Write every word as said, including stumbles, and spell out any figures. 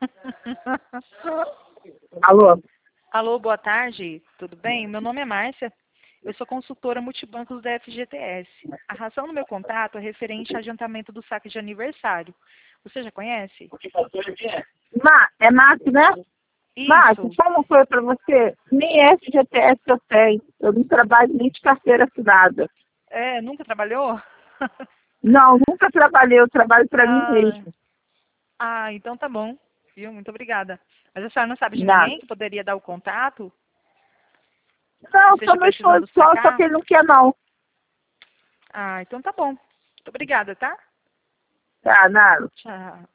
Alô? Alô, boa tarde, tudo bem? Meu nome é Márcia, eu sou consultora multibancos da F G T S. A razão do meu contato é referente ao adiantamento do saque de aniversário. Você já conhece? Má, é Márcio, né? Márcio, Isso. só uma coisa para você. Nem F G T S eu tenho. Eu não trabalho nem de carteira assinada. É, nunca trabalhou? Não, nunca trabalhei. Eu trabalho para mim Ah, mesmo. ah, então tá bom, viu? Muito obrigada. Mas a senhora não sabe de Nada. ninguém que poderia dar o contato? Que Não, só esteja meu esposo precisando só, só sacar? que ele não quer não. Ah, então tá bom. Muito obrigada, tá? Tá, nada. Tchau.